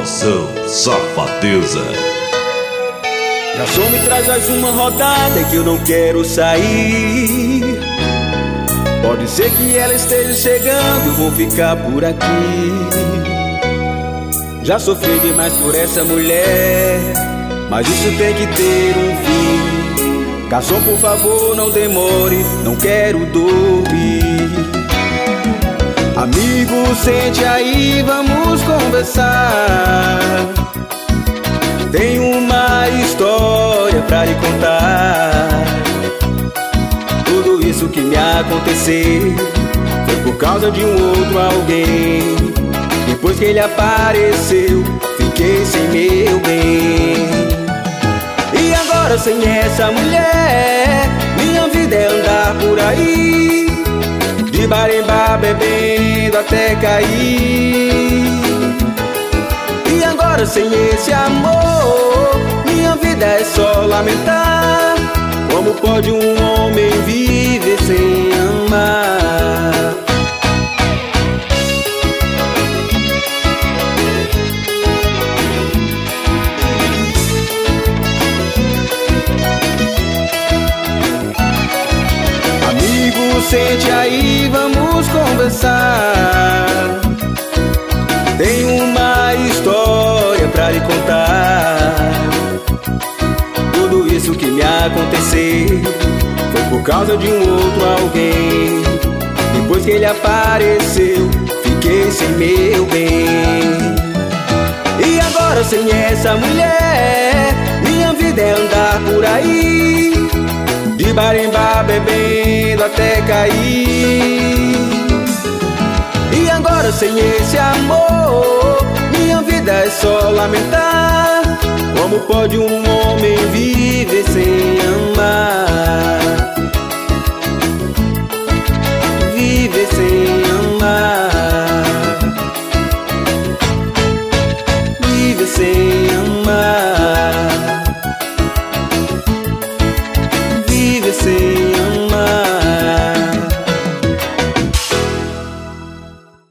Moção Safadeza. Garçom, me traz mais uma rodada que eu não quero sair. Pode ser que ela esteja chegando, eu vou ficar por aqui. Já sofri demais por essa mulher, mas isso tem que ter um fim. Garçom, por favor, não demore, não quero dormir. Amigo, sente aí, vamos conversar. Tenho uma história pra lhe contar. Tudo isso que me aconteceu foi por causa de um outro alguém. Depois que ele apareceu, fiquei sem meu bem. E agora sem essa mulher, minha vida é andar por aí, de bar em bar bebendo até cair. E agora sem esse amor, minha vida é só lamentar. Como pode um homem viver sem amar? Amigo, sente aí, vamos conversar. Tenho uma história pra lhe contar. Tudo isso que me aconteceu foi por causa de um outro alguém. Depois que ele apareceu, fiquei sem meu bem. E agora sem essa mulher, minha vida é andar por aí, de bar em bar bebendo até cair. E agora sem esse amor, minha vida é só lamentar. Como pode um homem viver